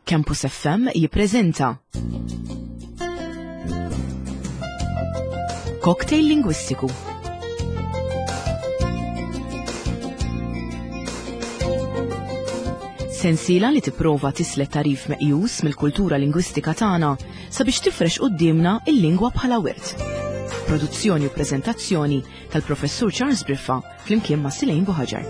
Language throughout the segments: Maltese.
Campus FM jippreżenta Cocktail Lingwistiku. Sensiela li tipprova tislet tarif meqjus mill-kultura lingwistika tagħna sabiex tifrex qudiemna il-lingwa bħala wirt. Produzzjoni u preżentazzjoni tal-Professur Charles Briffa flimkien ma' Silejn Buħaġar.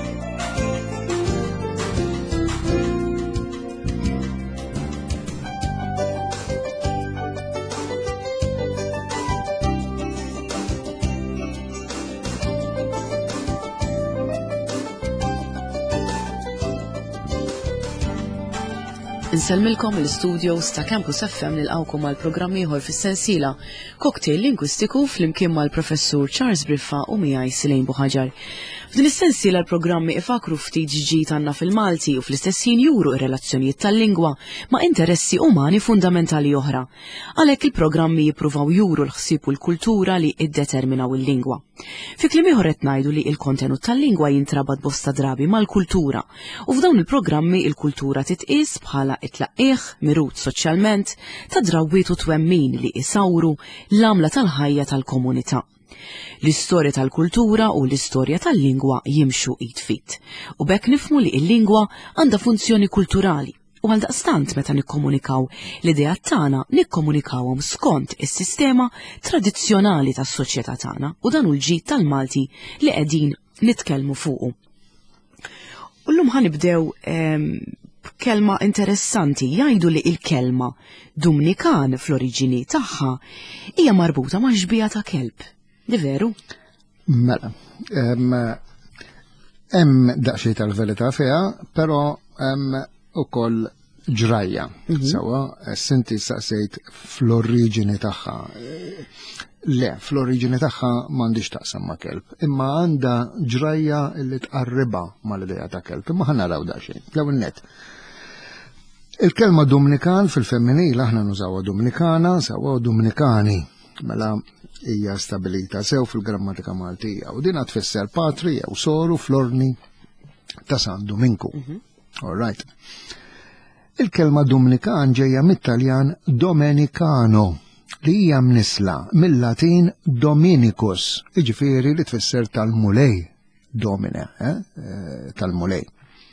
Inselmilkom l-studios ta' Campus FM nilqawkom għal programm ieħor fis-sensiela Cocktail Lingwistiku flimkien mal-Professur Charles Briffa u miegħi Silejn Buħaġar. F'din is-sensiela l-programmi ifakru ftit ġdid għandna fil-Malti u fl-istess ħin juru r-relazzjonijiet tal-lingwa ma' interessi umani fundamentali oħra. Għalhekk il-programmi jippruvaw juru l-ħsieb u l-kultura li iddeterminaw il-lingwa. Fi kliem ieħor qed ngħidu li l-kontenut tal-lingwa jintrabat bosta drabi mal-kultura u f'dawn il-programmi il-kultura titqies bħala it-tlaqqih mirud soċjalment ta' drawwiet u twemmin li isawru l-għamla tal-ħajja tal-komunità. L-istorja tal-kultura u l-istorja tal-lingwa jimxu id fit. U bekk nifmu li l-lingwa għandha funzjoni kulturali u għaldaqstant meta nikkomunikaw l-idea tagħna nikkomunikawhom skont is-sistema tradizzjonali tas-soċjetà tagħna u dan hu l-ġid tal-Malti li qegħdin nitkellmu fuqu. U llum ħanibdew kelma interessanti jgħidu li il-kelma Dumnikan fl-oriġini tagħha hija marbuta ma' ġbija ta' kelb. Di veru? Mela, hemm daqsxejn tal-verità fiha, però hemm ukoll ġrajja. Sewa, sinti staqsejt fl-oriġini tagħha. Le, fl-oriġini tagħha m'għandix taqsam ma' kelb, imma għandha ġrajja li tqarriba mal-idea ta' kelb, imma ħanaraw daqsxejn. L-ewwel nett. Il-kelma Dumnikan fil-femminil aħna nużawha Dumnikana, sewa Dumnikani. Mela hija stabilita sew fil-grammatika Maltija u din tfisser patri jew soru florni ta' San Dominku. All right. Il-kelma Dumnikan ġejja mit-Taljan Domenicano li hija mnisla mill-Latin Dominicus, jiġifieri li tfisser tal-mulej, domine, tal-mulej.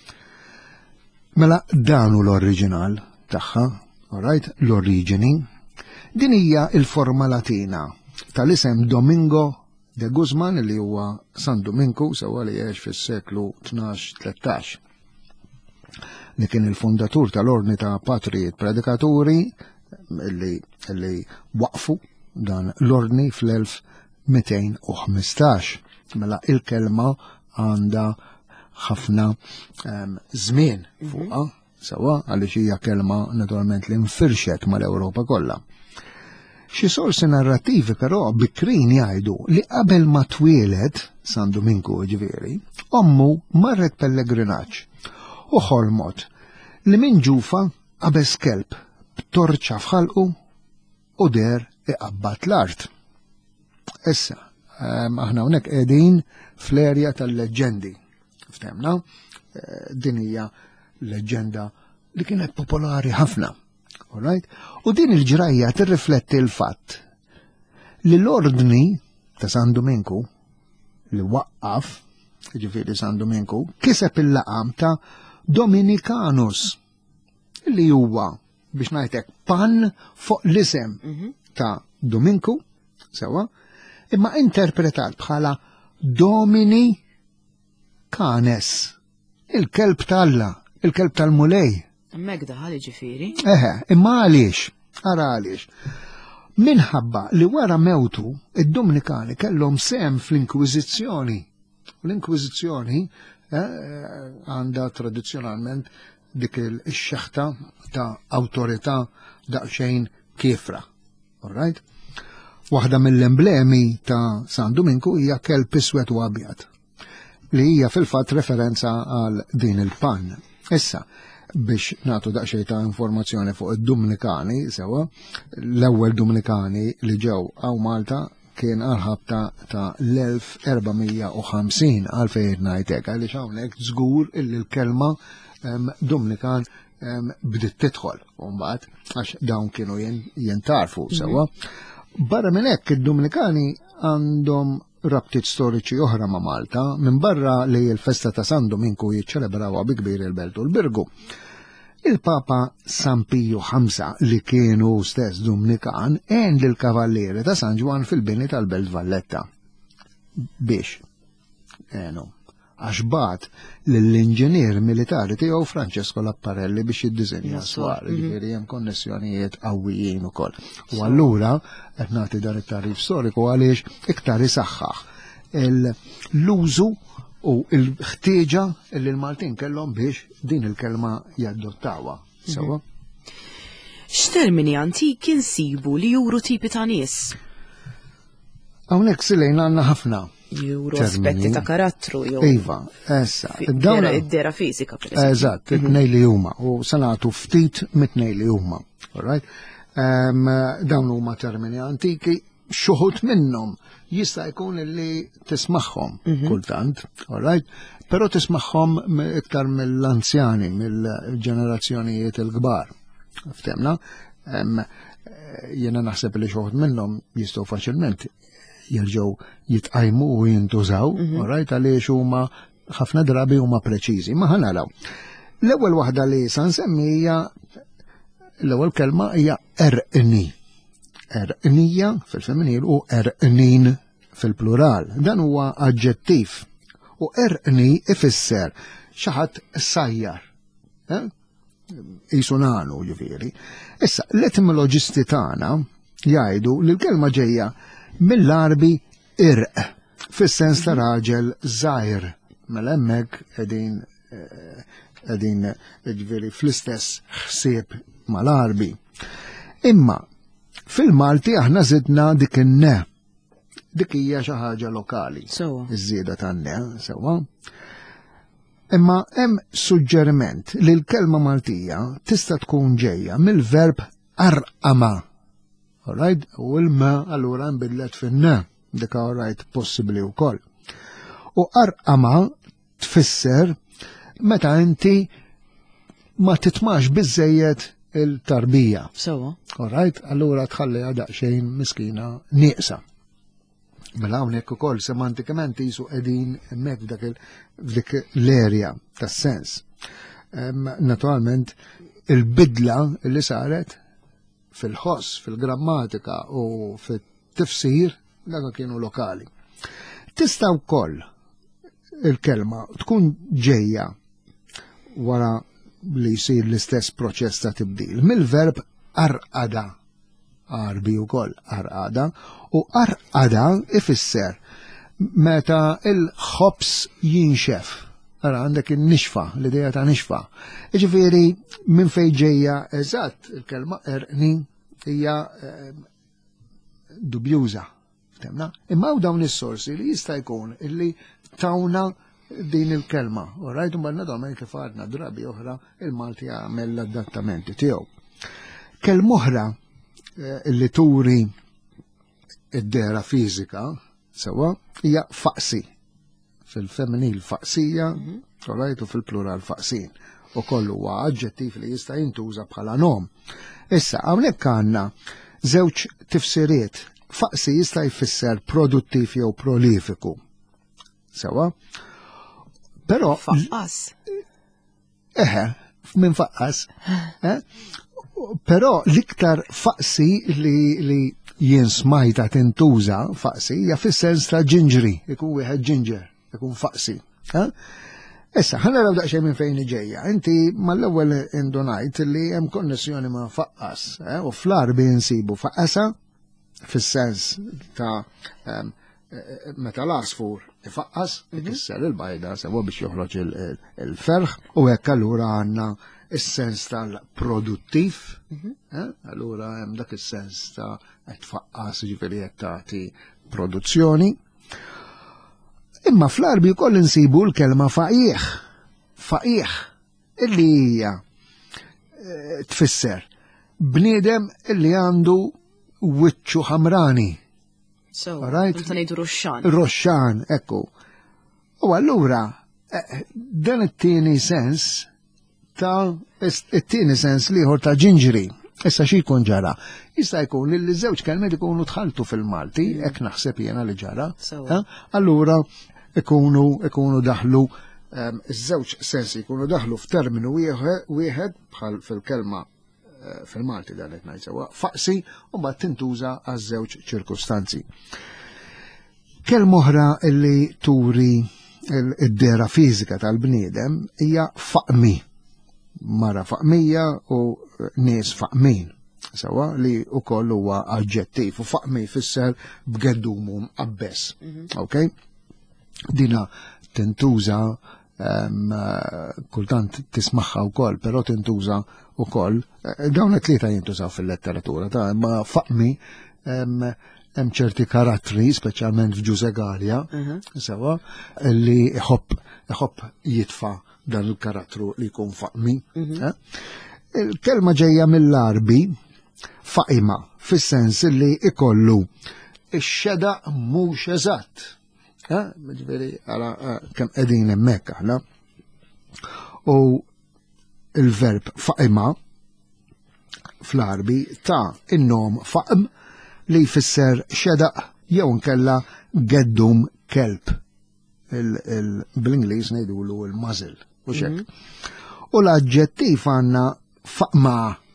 Mela dan hu l-oriġinal tagħha, all right, l-oriġini. Din hija il-forma latina tal-isem Domingo de Guzman li huwa San Dominku sewa li jgħix fis-seklu 12-13. Li kien il-fondatur tal-ordni ta' Patrijiet Predikaturi li waqfu dan l-ordni fl-1215. Mela il-kelma għandha ħafna żmien fuqha sewa għaliex hija kelma naturalment li nfirxet mal-Ewropa kollha. Xi sorsi narrattivi però bikrin jgħidu li qabel ma twieled San Dominku ġifieri, ommu marret pellegrinaġġ u ħolmot li minn ġufa qabeż kelb b'torċa f'ħalqu u der iqabbat l-art. Issa, aħna hawnhekk qegħdin fl-erja tal-leġendi. Ftemna, din hija leġenda li kienet popolari ħafna. All right? U din il-ġrajja tirrifletti l-fatt li l-ordni ta' San Dominku li waqqaf, ġifieri San Dominku, kiseb il-laqam ta' Dominicanus li huwa biex ngħidlek pan fuq l-isem ta' Dominku, sewa, imma interpretat bħala Domini Canes, il-kelb tal-Alla, il-kelb tal-mulej. Megda ħali ġifieri? Imma għaliex, ara għaliex. Minħabba li wara mewtu id-Dominikani kellhom sem fl-Inkwiżizzjoni. L-Inkwiżizzjoni għandha tradizzjonalment dik il-xeħta ta' awtorità daqsxejn kiefra. All right? Waħda mill-emblemi ta' San Dominku hija kelb iswed u abjad li hija fil-fatt referenza għal din il-pan. Issa, biex nagħtu daqsxejn ta' informazzjoni fuq id-Dominikani sewa, l-ewwel Dominikani li ġew għaw Malta kien għal-ħabta ta' l-1450 għalfejn ngħidlek għaliex hawnhekk żgur illi l-kelma Dominikan bdiet tidħol, mbagħad għax dawn kienu jintarfu sewwa. Barra minn hekk id-Dominikani għandhom rabtiet storiċi oħra ma' Malta, minn barra li l-festa ta' San Dominku jiċċelebrawha bi kbir il-Belt u l-Birgu. Il-Papa San Pio V li kienu stess Dominikan għen lill-Kavallieri ta' San Ġwan fil-bini tal-Belt Valletta. Biex għax bat l-inġinier militari tiegħu Francesco Lapparelli biex jiddiżenja s-swar, ġifieri hemm konnessjonijiet qawwijin ukoll. U allura qed nagħti dan it-tarif storiku għaliex iktar isaħħaħ l-użu u l-ħtieġa li l-Maltin kellhom biex din il-kelma jaddottawha. Sewwa? X'termini antiki nsibu li juru tipi ta' nies? Hawnhekk silejn għandna ħafna. Juru aspetti ta' karattru jew. Iva, essa. Id-dera fizika, per esempio. Eżatt, it-tnej li huma, u sanatu ftit mit-tnej li huma. Alright? Dawn huma termini antiki, xuħut minnhom jista' jkun li tismagħhom kultant, alright? Però tismagħhom iktar mill-anzjani, mill-ġenerazzjonijiet il-kbar. Ftemna? Jiena naħseb li xuħut minnhom jistgħu faċilment jerġgħu jitqajmu u jintużaw, alright, għaliex huma ħafna drabi huma preċiżi. Ma ħanaraw. L-ewwel waħda li sa nsemmi hija l-ewwel kelma hija erqni. Erqnija fil-femminil u erqnin fil-plural. Dan huwa aġġettiv. U erqni ifisser xi ħadd sajjar. Isunanu ġifieri. Issa, l-etimoloġisti tagħna jgħidu li l-kelma ġejja mill-Arbi irq, fis-sens ta' raġel żgħir, mela hemmhekk qegħdin ġifieri fl-istess ħsieb mal-Arbi. Imma fil-Malti aħna żidna dik in-ne. Dik hija xi ħaġa lokali. Iż-żieda tan-ne, sewwa. Imma hemm suġġeriment li l-kelma Maltija tista' tkun ġejja mill-verb arqama. Alright, u l-ma allura nbidlet fin-na, dik alright possibbli wkoll. U arqama tfisser meta inti ma titmax biżejjed il-tarbija. Alright, allura tħalliha daqsxejn miskina nieqsa. Mela hawnhekk ukoll semantikament qisu qegħdin hemmhekk f'dik l-erja tas-sens. Naturalment il-bidla li saret fil-ħoss, fil-grammatika u fit-tifsir dak kienu lokali. Tista' wkoll il-kelma tkun ġejja wara li jsir l-istess proċess ta' tibdil mill-verb arqada. Arbi wkoll arqada u arqada ifisser meta il-ħobs jinxef. Ara għandek in-nixfa, l-idea ta' nixfa. Ġifieri minn fejn ġejja eżatt il-kelma erqni hija dubjuża. Ftemna? Imma dawn is-sorsi li jista' jkun illi tawna din il-kelma. Orajt mbagħad naturalment kif għadna drabi oħra il-Malti jagħmel l-adattamenti tiegħu. Kelma oħra illi turi id-dera fiżika sewwa hija faqsi. Fil-femminil faqsija, u fil-plural faqsin. U kollu huwa aġġettiv li jista' jintuża bħala nom. Issa, hawnhekk għandna żewġ tifsiriet. Faqsi jista' jfisser produttiv jew prolifiku. Sewa? Però faqqas. Minn faqqas. Però l-iktar faqsi li jien smajta tintuża faqsi hija fis-sens ta' ġinġri, ikun wieħed ġinġer. Ikun faqsi. Issa, ħanaraw daqsxejn minn fejn ġejja. Inti mal-ewwel indunajt li hemm konnessjoni ma' faqqas, u fl-Arbi nsibu faqqasa fis-sens ta' meta l-asfur ifaqqas, ikisser il-bajda sewa biex joħroġ il-ferħ, u hekk allura għandna is-sens tal-produttiv, allura hemm dak is-sens ta' qed tfaqqas ġifieri qed tagħti produzzjoni. Imma fl-Arbi wkoll insibu l-kelma faqih. Faqih illi hija tfisser bniedem illi għandu wiċċu ħamrani. Nta' ngħidu roxxan. Roxxan, ekku. U allura dan it-tieni sens ta' it-tieni sens liħor ta' gingery. Issa xi jkun ġara. Jista' jkun li żewġ kelmiet ikunu tħaltu fil-Malti, hekk naħseb jiena li ġara. Allura ikunu daħlu iż-żewġ sensi jkunu daħlu f'terminu wieħed bħal fil-kelma fil-Malti dan qed ngħid sewwa faqsi u mbagħad tintuża għaż-żewġ ċirkustanzi. Kelma oħra li turi id-dera fiżika tal-bniedem hija faqmi. Mara faqmija u nies faqmin. Sewa li wkoll huwa aġġettiv u faqmi jfisser b'geddumu mqabbes. Okay? Dina tintuża kultant tismaħħa wkoll, però tintuża wkoll dawn it-tlieta jintużaw fil-letteratura ta' imma faqmi hemm ċerti karattri, speċjalment f'Ġuże Gallia, sewa, li iħobb jitfa' dan il-karattru li jkun faqmi. Il-kelma ġejja mill-Arbi faqima, fis-sens li ikollu ix-xedaq mhux eżatt. Ġifieri ara kemm qegħdin hemmhekk aħna. U il-verb faqima fl-Arbi ta' in-nom faqm li jfisser xedaq jew nkella geddum kelb. Bl-Ingliż ngħidulu l-muzzle u xek. U l-aġġettiv għandna faqma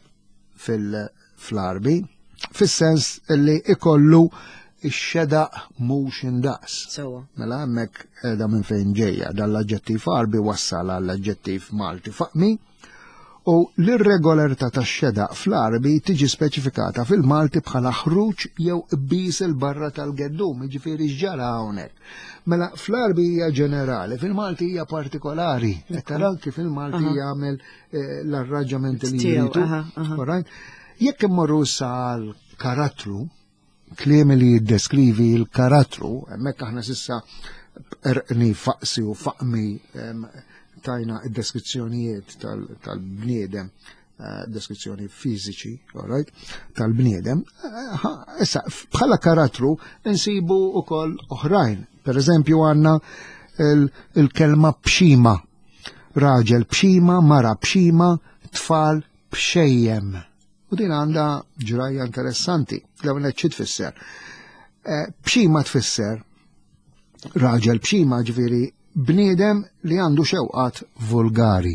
fl-Arbi fis-sens li ikollu ix-xedaq mhux indaqs. Mela hemmhekk qiegħda minn fejn ġejja dan l-aġġettiv Arbi wassal għall-aġġettiv Malti faqmi. U l-irregolarità tax-xedaq fl-Arbi tiġi speċifikata fil-Malti bħala ħruġ jew qbies il-barra tal-geddum, jiġifieri x'ġara hawnhekk. Mela fl-Arbi hija ġenerali, fil-Malti hija partikolari. Tara kif il-Malti jagħmel l-arranġamenti li jridu. Jekk immorru sal karattru, kliem li jiddeskrivi l-karattru, hemmhekk aħna s'issa erqni faqsi u faqmi tajna id-deskrizzjonijiet tal-bniedem, deskrizzjoni fiżiċi, tal-bniedem. Issa, bħala karattru insibu wkoll oħrajn. Per eżempju għandna il-kelma bxima. Raġel bxima, mara bxima, tfal bxejjem. U din għandha ġrajja interessanti. L-ewwel xi tfisser. Bxima tfisser raġel bxima ġifieri bniedem li għandu xewqat vulgari.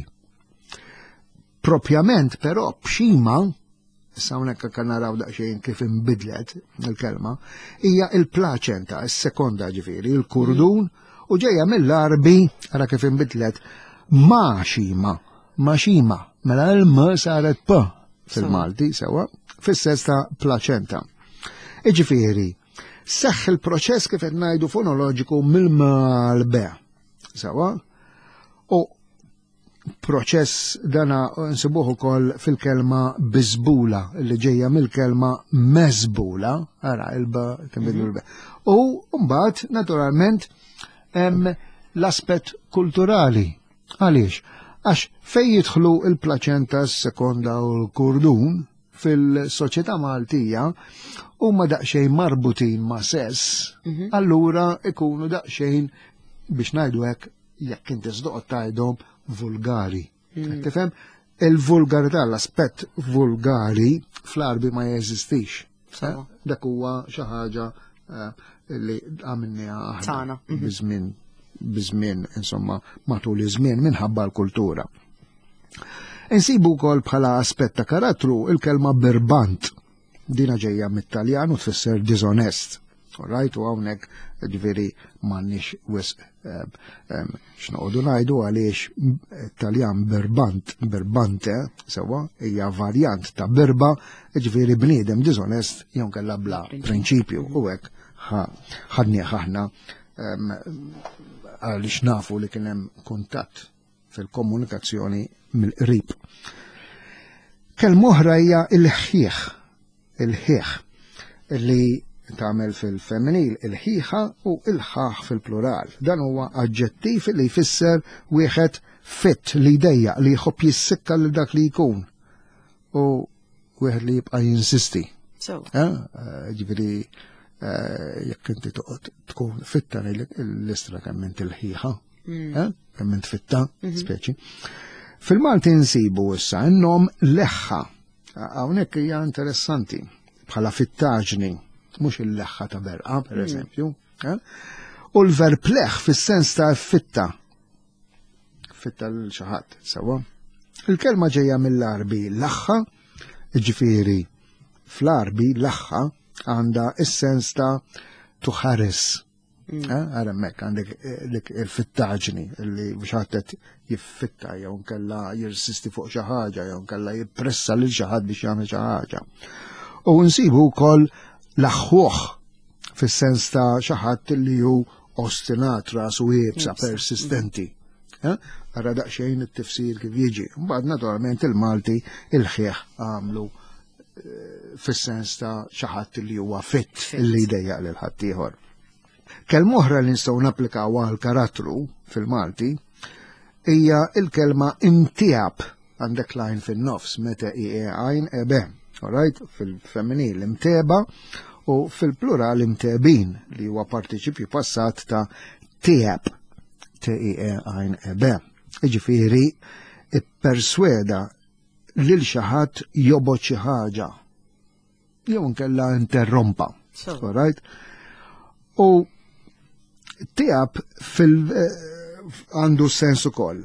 Propjament, però, bxima, issa hawnhekk kan naraw daqsxejn kif inbidlet il-kelma, hija il-plaċenta, is-sekonda ġifieri, il-kurdun, u ġejja mill-Arbi, ara kif inbidlet, maċima, mela l-m saret p fil-Malti, sewa, fis-sens ta' plaċenta. Iġifieri, seħħ il-proċess kif qed ngħidu fonoloġiku mill-m għal-b. Sawa, u proċess dana nsibuħ ukoll fil-kelma bizbula li ġejja mill-kelma mezbula, ara il-ba tinbidlu l-ba. U mbagħad naturalment hemm l-aspett kulturali. Għaliex? Għax fejn jidħlu il-plaċenta s-sekonda u l-kurdun fil-soċjetà Maltija huma daqsxejn marbutin ma' sess, allura ikunu daqsxejn biex ngħidu hekk jekk inti żdoq tgħidhom vulgari. Tifhem? Il-vulgarità, l-aspett vulgari fl-Arbi ma jeżistix. Dak huwa xi ħaġa li għamilniha aħna biżmien insomma matul iż-żmien minħabba l-kultura. Insibu wkoll bħala aspett ta' karattru il-kelma birbant. Dina ġejja mit-Taljan u tfisser disonest. Right, u hawnhekk ġifieri m'għandniex wisq x'noqogħdu ngħidu għaliex Taljan birbante sewwa hija varjant ta' birba, ġifieri bniedem disonest jew kellha bla prinċipju u hekk ħadnieh aħna għaliex nafu li kien hemm kuntatt fil-komunikazzjoni mill-qrib. Kelma oħra hija il-ħieħ li tagħmel fil-femminil il-ħieħa u il-ħaħ fil-plural. Dan huwa aġġettiv li jfisser wieħed fit li jdejjaq li jħobb jissikka lil dak li jkun. U wieħed li jibqa' jinsisti. Ġifieri jekk inti toqgħod tkun fitta l-istra kemm inti l-ħieħa, kemm int fitta, speċi. Fil-Malti nsibu issa n-nom leħħa. Hawnhekk hija interessanti bħala fittaġni, mhux il-leħħa ta' berqa, per eżempju. U l-verb leħ fis-sens ta' fitta. Fitta l-xi ħadd, sewa. Il-kelma ġejja mill-Arbi laħħa, ġifieri fl-Arbi laħħa għandha is-sens ta' tuħares. Għaremmek għandek il-fittaġni li biex ħadd jiffitta jew nkella jirsisti fuq xi ħaġa jew nkella jippressa lil xi ħadd biex jagħmel xi ħaġa. U nsibu wkoll laħħuh fis-sens ta' xi ħadd li hu ostinat rasu jibsa persistenti. Ara daqsxejn it-tifsir kif jiġi. Mbagħad naturalment il-Malti il-ħieħ għamlu fis-sens ta' xi ħadd li huwa fitt li jdejjaq lil ħadd ieħor. Kelma oħra li nistgħu napplikawha għal karattru fil-Malti hija l-kelma imtiab għandek lajn fin-nofs meta għajn ebe. Alright, fil-femminil imteba u fil-plural imtebin li huwa partiċipju passat ta' tieb għajn ebe. Ġifieri ippersweda lil xi ħadd jobgħod xi ħaġa jew nkella interrompa. Alright? U tieb għandu sens ukoll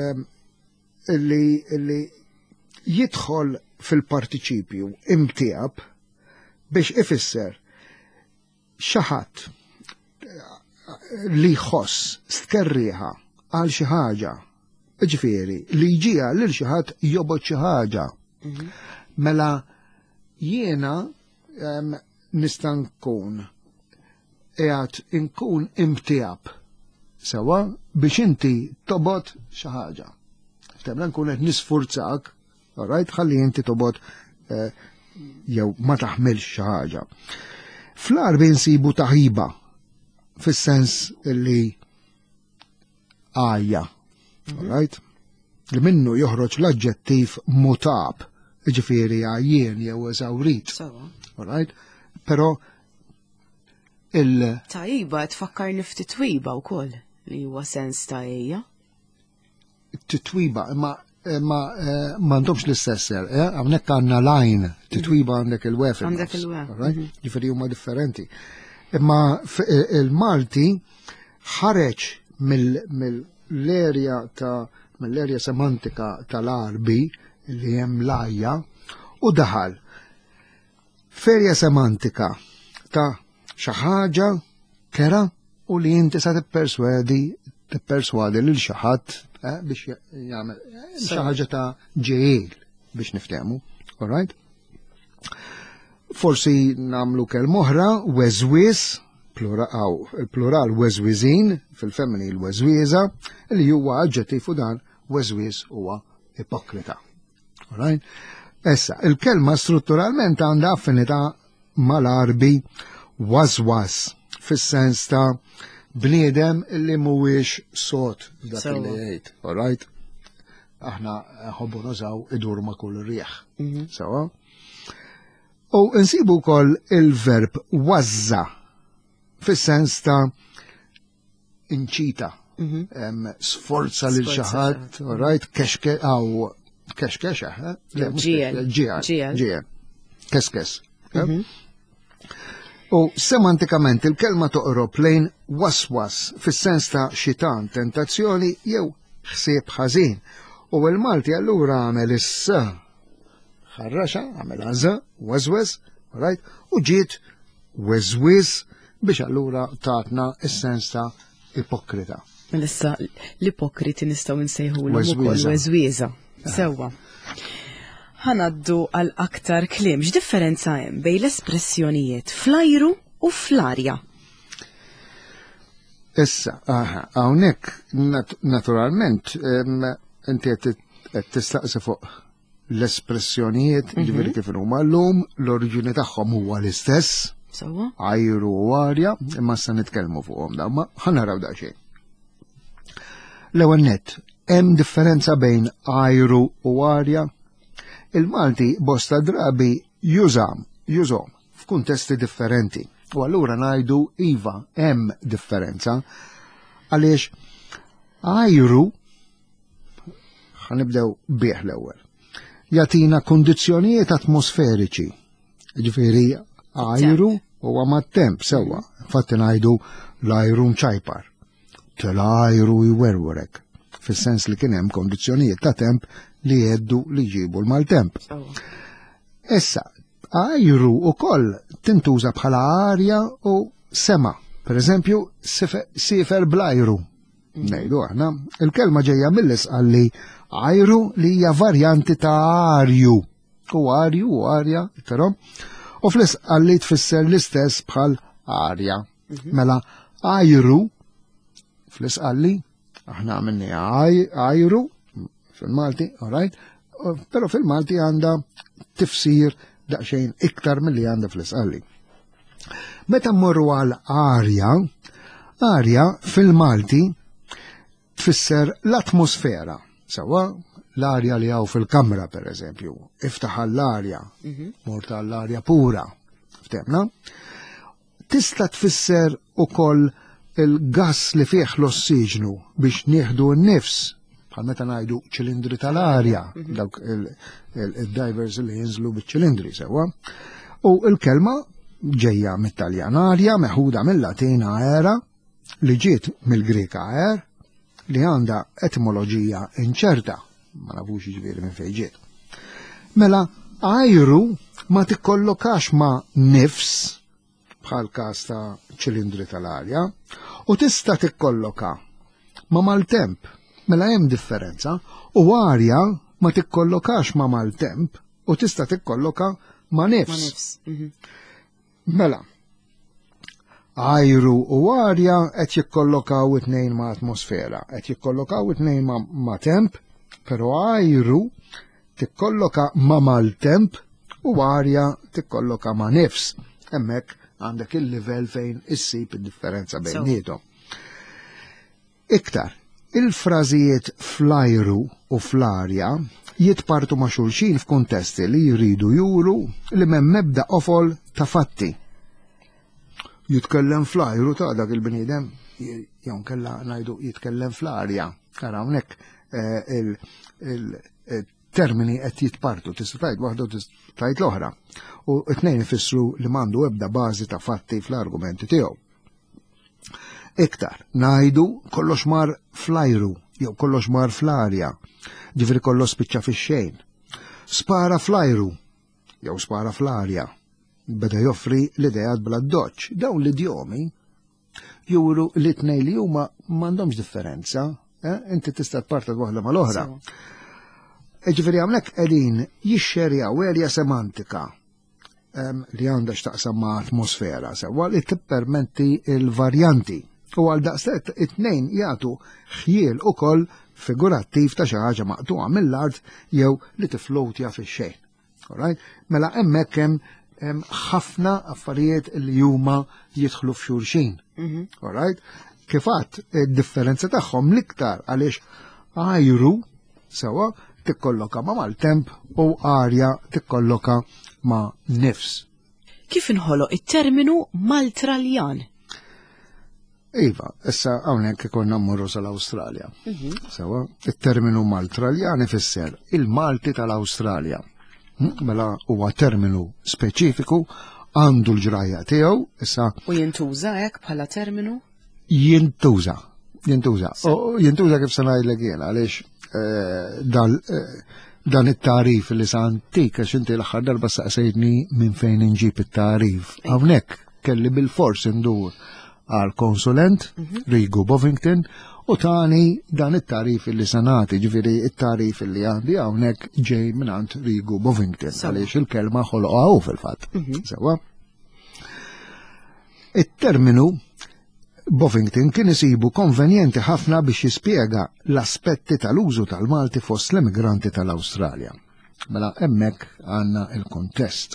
li jidħol fil-partiċipju imtiab biex ifisser xi ħadd li jħoss stkerriħa għal xi ħaġa, ġifieri li jġiha lil xi ħadd jobgħod xi ħaġa. Mela jiena nista' nkun qiegħed inkun imtiab sewa biex inti tobgħod xi ħaġa. Ftemna nkun qed nisfurzak, alright, ħalli inti tobgħod jew ma taħmilx xi ħaġa. Fl-Arbi nsibu taħiba fis-sens li għajja, alright? Li minnu joħroġ l-aġġettiv mutab, ġifieri għajjien jew eżawrit. Alright? Però Tajba tfakkarni f'titwiba wkoll li huwa sens ta' ejja. Titwiba, imma m'għandhomx l-istess hawnhekk għandna lajn, titwiba għandek il-wef. Għandek il-wef. Ġifieri huma differenti. Imma il-Malti ħareġ mill-erja semantika tal-Arbi li hemm lajja u daħal f'erja semantika ta' xi ħaġa kera u li inti sa tipperswadi lil xi ħadd biex jagħmel xi ħaġa ta' ġejjel biex niftehmu, alright? Forsi nagħmlu kelma oħra weżwies, il-plural weżwiżin fil-femminil weżwiesa li huwa aġġettiv u dan weżwies huwa ipokrita. Alright? Issa, il-kelma strutturalment għandha affinità mal-Arbi waswas fis-sens ta' bniedem li mhuwiex sod dak li jgħid, alright? Aħna ħobbu nużaw idur ma' kull rieħ. Sewa? U nsibu wkoll il-verb wazza fis-sens ta' inċita, sforza lil xi ħadd, alright? Kexkexa, ġiel, keskes. U semantikament il-kelma toqrob lejn waswas fis-sens ta' xitan, tentazzjoni jew ħsieb ħażin. U l-Malti allura għamel is-s ħarraxa, għamel għaża, waswas, right? U ġiet weżwiż biex allura tatna is-sens ta' ipokrita. Issa l-ipokriti nistgħu nsejħulhom ukoll weżwiesa. Sewwa. Ħanaddu għal aktar kliem. X'differenza hemm bejn l-espressjonijiet fl-ajru u fl-arja? Issa, hawnhekk naturalment inti qed tistaqsi fuq l-espressjonijiet ġifieri kif huma llum, l-oriġini tagħhom huwa l-istess. Sewwa? Ajru u arja, imma se nitkellmu fuqhom da, ma ħanaraw daqsxejn. L-ewwel nett, hemm differenza bejn ajru u arja? Il-Malti bosta drabi jużom f'kuntesti differenti. U allura ngħidu iva hemm differenza għaliex ajru ħanibdew bih l-ewwel. Jatina kondizzjonijiet atmosferiċi, ġifieri ajru u mat-temp sewwa. Infatti ngħidu l-ajru mċajpar, l-ajru jwerwerek, fis-sens li kien hemm kondizzjonijiet ta' temp li jeddu li jġibu l-maltemp. Issa, ajru ukoll tintuża bħala arja u sema. Per eżempju, sifer bl-ajru. Ngħidu aħna, il-kelma ġejja mill-isqalli ajru li hija varjanti ta' arju. U arju u arja, però, u fl-isqalli tfisser l-istess bħal arja. Mela, ajru, fl-isqalli, aħna minni ajru, fil-Malti, all right, però fil-Malti għandha tifsir daqsxejn iktar milli għandha fl-isqalli. Meta mmorru għal arja fil-Malti tfisser l-atmosfera. Sawa, l-arja li għaw fil-kamra, per eżempju, iftaħ l-arja, morta l-arja pura, ftemna? Tista tfisser ukoll il-gas li fih l-ossiġnu biex nieħdu n-nifs, bħal meta ngħidu ċilindri tal-arja, dawk il-divers li jinżlu biċ-ċilindri, sewa. U l-kelma ġejja mit-Taljan arja, meħuda mill-Latin aera, li ġiet mill-Greka aer, li għandha etimoloġija inċerta, ma nafux jiġifieri minn fejn ġiet. Mela, ajru ma tikkollokax ma' nifs, bħal każ ta' ċilindri tal-arja, u tista' tikkolloka ma' mal-temp. Mela hemm differenza, u arja ma tikkollokax ma' mal-temp u tista' tikkolloka ma' nifs. Mela, ajru u arja qed jikkollokaw it-tnejn ma' atmosfera, qed jikkollokaw it-tnejn ma' temp, però ajru tikkolloka ma' mal-temp u arja tikkolloka ma' nifs. Hemmhekk għandek il-livell fejn issib id-differenza bejniethom. Iktar, il-frażijiet fl-ajru u fl-arja jitpartu ma' xulxin f'kuntesti li jridu juru li m'hemm ebda qofol ta' fatti. Jitkellem fl-ajru ta' dak il-bniedem, jew kella ngħidu jitkellem fl-arja. Ara hawnhekk il-termini qed jitpartu, tista' tgħid waħda u tista' tgħid l-oħra. U t-tnejn ifissru li m'għandu ebda bażi ta' fatti fl-argumenti tiegħu. Iktar, ngħidu kollox mar fl-ajru, jew kollox mar fl-arja, ġifieri kollox spiċċa fix-xejn. Spara fl-ajru, jew spara fl-arja. Beda joffri l-idejat bla doċ. Dawn l-idjomi juru li t-nej li huma m'għandhomx differenza, inti tista' tparta waħda mal-oħra. Ġifieri hawnhekk qegħdin jixxerjaw erja semantika li għandha x'taqsam ma' atmosfera sewwa li tippermetti il-varjanti. U għal daqstet it-tnejn jagħtu ħjiel ukoll figurattiv ta' xi ħaġa maqtuqa mill-art jew li tiflowtja fix-xejn. Mela hemmhekk hemm ħafna affarijiet li huma jidħlu f'xulxin. Kif għadd id-differenza tagħhom l-iktar għaliex ajru sewwa tikkolloka ma' mal-temp u arja tikkolloka ma' nifs. Kif inħoloq it-terminu Maltraljan? Iva, issa hawnhekk konna mmorru sal-Awstralja. Sewwa, it-terminu Maltraljan ifisser il-Malti tal-Awstralja. Mela huwa terminu speċifiku għandu l-ġrajja tiegħu issa. U jintuża hekk bħala terminu? Jintuża. Jintuża kif se ngħidlek jien għaliex dan it-tarif li sa antik għax inti l-aħħar darba saqsejtni minn fejn inġib it-tarif. Hawnhekk kelli bil-fors indur għal konsulent Rigu Bovington u tani dan it-tarif li sanati, ġifieri it-tarif li għandi hawnhekk ġej mingħand Rigu Bovington għaliex il-kelma ħolqha fil-fatt. Sewwa. It-terminu Bovington kien isibu konvenjenti ħafna biex jispjega l-aspetti tal-użu tal-Malti fost l-immigranti tal-Awstralja. Mela hemmhekk għandna il-kontest,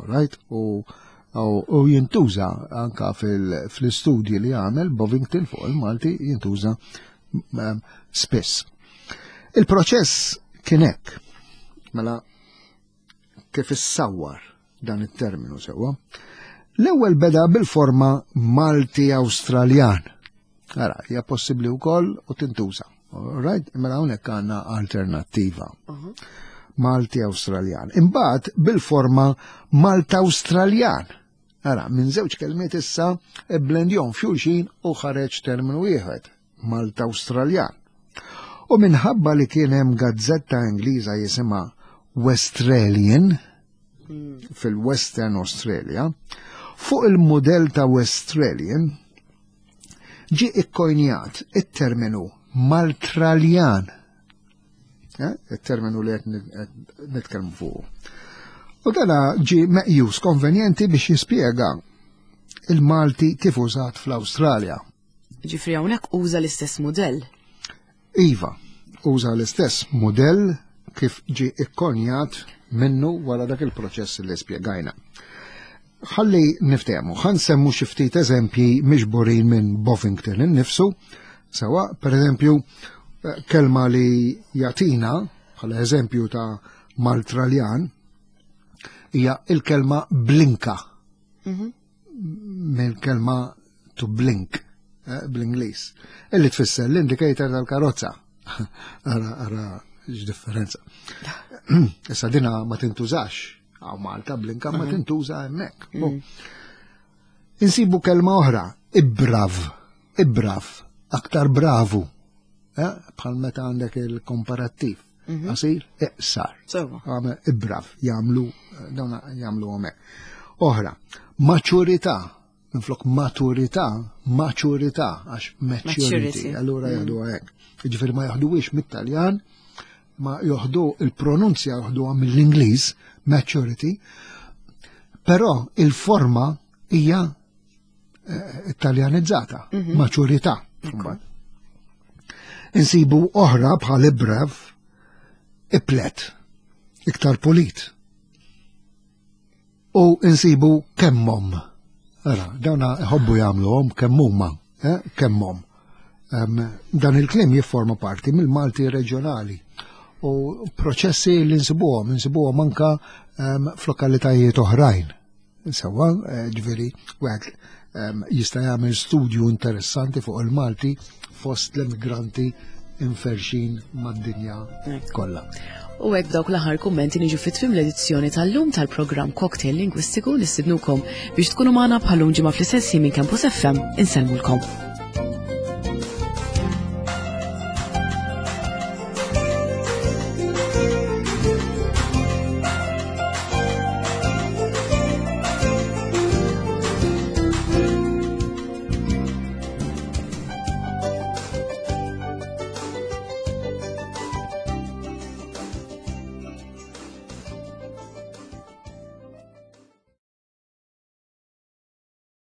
u jintuża anka fl-istudji li għamel Bovington fuq il-Malti jintuża spiss. Il-proċess kien hekk, mela kif issawwar dan it-terminu sewwa. L-ewwel beda bil-forma Malti Awstraljan. Ara, hija possibbli wkoll u tintuża. Right? Mela hawnhekk għandna alternattiva. Malti Awstraljan. Imbagħad bil-forma Malta Awstraljan. Ara, minn żewġ kelmiet issa blendjhom f'xulxin u ħareġ terminu wieħed, Malta Awstraljan. U minħabba li kien hemm gazzetta Ingliża jisimha Westralian fil-Western Australia, fuq il-modell ta' Westralian ġi ikkojnjat it-terminu Maltraljan, il-terminu li qed nitkellmu fuq. U dana ġi meqjus konvenjenti biex jispjega il-Malti kif użat fl-Awstralja. Ġifri hawnhekk uża l-istess modell. Iva, uża l-istess modell kif ġi ikkonjat minnu wara dak il-proċess li spjegajna. Ħalli niftehmu, ħansemmu xi ftit eżempji miġburin minn Bovington innifsu, sewa pereżempju kelma li jagħtina bħala eżempju ta' Maltraljan hija il-kelma blinka. Mill-kelma to blink bl-Ingliż. Illi tfisser l-indicator tal-karozza. Ara x'differenza. Issa dina ma tintużax. Għaw Malta blinka ma tintuża hemmhekk. Insibu kelma oħra, ibbrav, aktar bravu. Bħal meta għandek il-komparattiv. Għasir, iqsar. Ibbrav, dawna jagħmlu hemmhekk. Oħra, maċurità, minflok maċurità, għax maturity, allura jgħidu hekk. Ġifieri ma jaħduwix mit-Taljan, ma joħdu il-pronunzja joħduha mill-Ingliż, maturity, però il-forma hija ittaljanizzata, maċurità. Insibu oħra bħal ibrev, iplet, iktar pulit. U insibu kemmom. Ara, dawna ħobbu jagħmluhom kemmuma, kemmom. Dan il-klim jifforma parti mill-Malti reġjonali. U proċessi li nsibuhom anka f'lokalitajiet oħrajn. Sewa, ġifieri, wieħed jista' jagħmel studju interessanti fuq il-Malti fost l-immigranti inferxin mad-dinja kollha. U hekk dawk l-aħħar kummenti niġu fit-tmiem l-edizzjoni tal-lum tal-programm Cocktail Lingwistiku nistidnukom biex tkunu magħna bħallum ġimgħa fl-istess minn Campus FM insellmulkom.